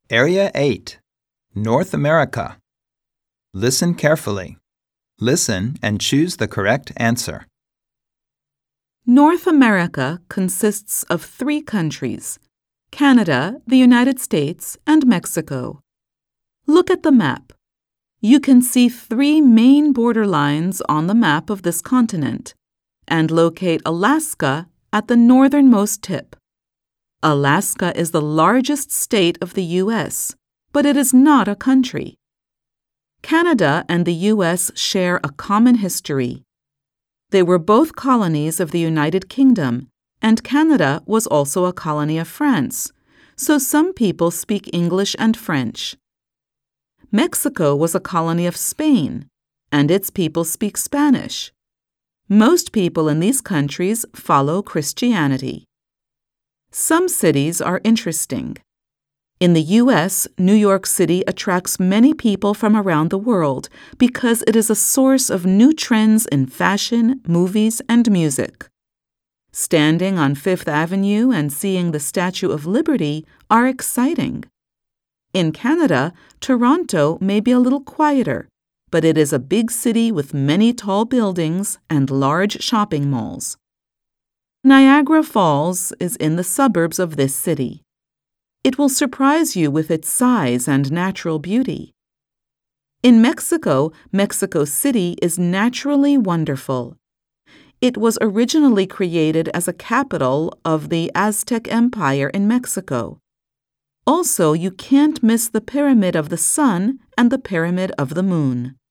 Area 8, North America. Listen carefully. Listen and choose the correct answer. North America consists of 3 countries: Canada, the United States, and Mexico. Look at the map. You can see 3 main borderlines on the map of this continent and locate Alaska at the northernmost tip. Alaska is the largest state of the U.S., but it is not a country. Canada and the U.S. share a common history. They were both colonies of the United Kingdom, and Canada was also a colony of France, so some people speak English and French. Mexico was a colony of Spain, and its people speak Spanish. Most people in these countries follow Christianity. Some cities are interesting. In the U.S., New York City attracts many people from around the world because it is a source of new trends in fashion, movies, and music. Standing on Fifth Avenue and seeing the Statue of Liberty are exciting. In Canada, Toronto may be a little quieter, but it is a big city with many tall buildings and large shopping malls. Niagara Falls is in the suburbs of this city. It will surprise you with its size and natural beauty. In Mexico, Mexico City is naturally wonderful. It was originally created as a capital of the Aztec Empire in Mexico. Also, you can't miss the Pyramid of the Sun and the Pyramid of the Moon.